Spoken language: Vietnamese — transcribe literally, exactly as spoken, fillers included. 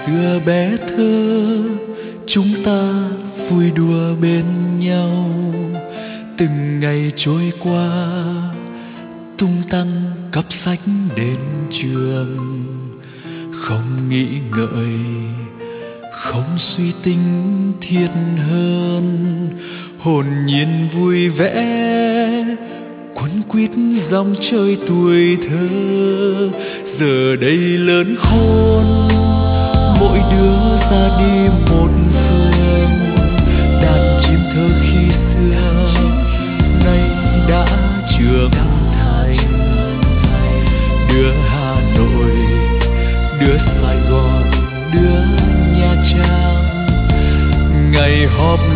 xưa bé thơ chúng ta vui đùa bên nhau, từng ngày trôi qua tung tăng cặp sách đến trường, không nghĩ ngợi không suy tính thiết hơn, hồn nhiên vui vẻ quấn quýt dòng chơi tuổi thơ. Giờ đây lớn khôn mỗi đứa ra đi một phương, đàn chim thơ khi xưa nay đã trưởng thành, đứa Hà Nội đứa Sài Gòn đứa Nha Trang, ngày họp